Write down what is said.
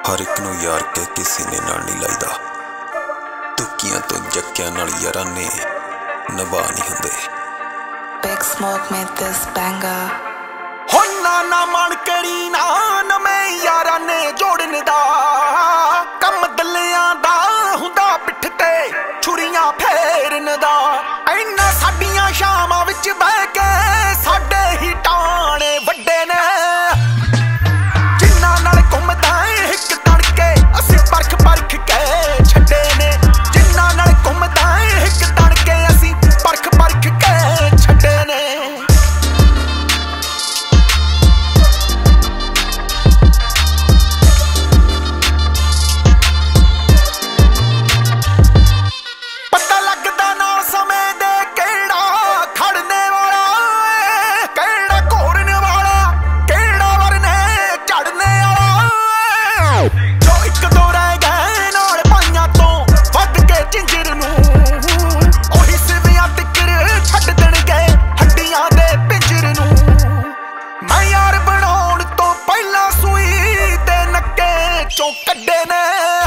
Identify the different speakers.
Speaker 1: हर एक नूं यार कह के सीने नाल नहीं लाईदा। तुक्कियां तो जक्कियां नाल यारां ने नभा नहीं हुंदे।
Speaker 2: Big Smoke made this banger.
Speaker 3: हो ना मन करी ना नवें यारां ने जोड़न दा, कम दलियां दा हुंदा पिठ ते छुरियां फेरन दा। इन्ना साडियां शामां विच बह के साडे ही टाणे वड्डे ने, जिन्ना नाल घुमदा हिक तड़के असीं परख परख के छड्डे ने। जिन्ना नाल घुमदा हिक तड़के असीं परख परख के छड्डे ने। पता लगदा नाल समय दे केड़ा खड़ने वाला, केड़ा घोरने वाला, केड़ा वरने चढ़ने वाला। जो एक दो रह गए नाल पाइयां तो वध के झिंजर नूं, ओही सिवियां तिकर छड्ड देणगे हड्डियां दे पिंजर नूं। मैं यार बनाउण तो पहिलां सूई ते नक्के चों कड्डे ने।